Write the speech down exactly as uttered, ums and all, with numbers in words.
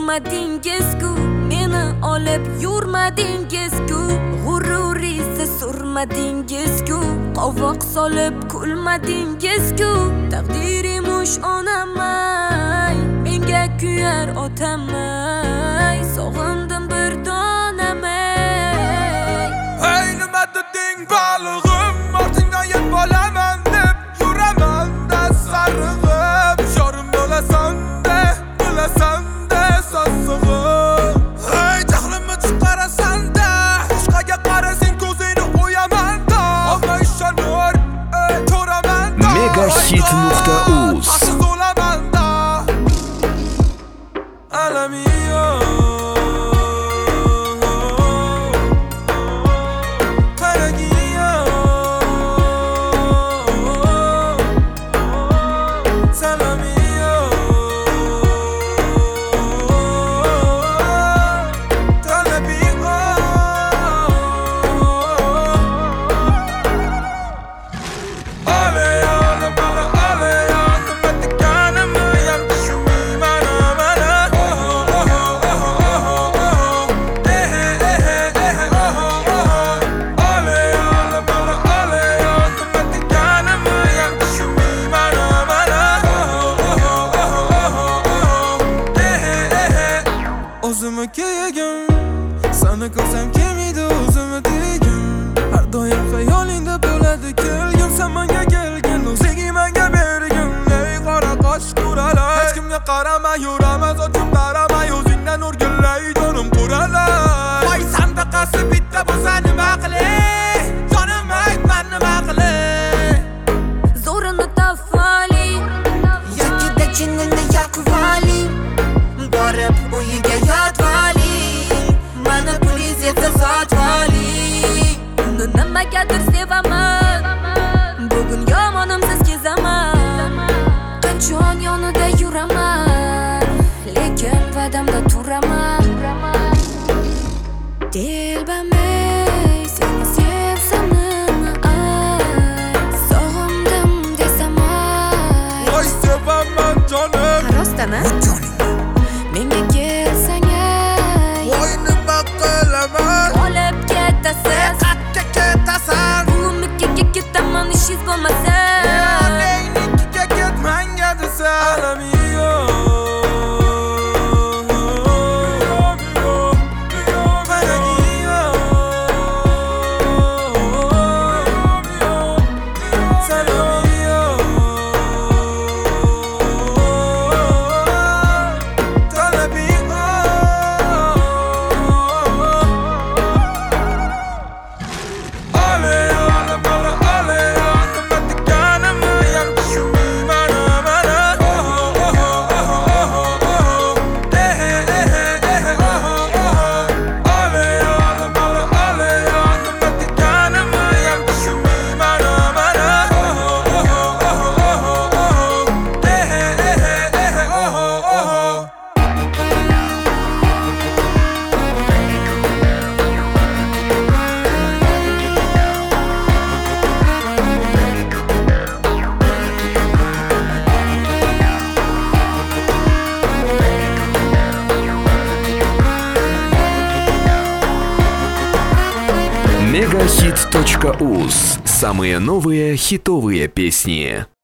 urmadingiz-ku, meni olib yurmadingiz-ku, g'ururizni surmadingiz-ku, qovoq solib kulmadingiz-ku. Taqdirimush onamay, menga kuyar otamay, sog'indim bir donamay. Hey, nima deding balig'im, ortingdan yeb olaman deb yuraman-da sarig'im. Yorim bo'lasan-da, bo'lasan-da sassig'im. Hey, jahlimni chiqarasan-da, boshqaga qarasang ko'zingni qo'yaman-da. Olma ishonur, ey, ko'raman-da. Megahit nuqta uz Alamiyo o'zimni kiyagim, seni ko'rsam kelmaydi o'zimni degim. Har doim xayolingda bo'ladi kelgim, sen menga kelgin, o'zing menga bergin. Ey qora qosh quralar, hech kimga qaramay yuraman, o'zim qaramay o'zingdan o'rgilay jonim quralar. Voy sandaqasi bitta bo'lsa nima qilay, jonim aytma nima qilay. Zo'rini tafali, yakida jinnini yakvali, borib uyiga yotvali, mana puliz yetsa sotvali. Uni nimagadir sevaman, bugun yomonimsiz kezaman. Qanchon yonida yuraman, lekin va'damda turaman. Dilbamay, seni sevsam nima ay, sog'indim desam ay. Voy sevaman jonim, Rostana? Menga kelsang ay, voy nima qilaman, olib ketasan, qayerga ketasan? Buvimnikiga ketaman, ishingiz bo'lmasa. Onangnikiga ketmanga desa. Alamiyo Megahit точка уз. Самые новые хитовые песни.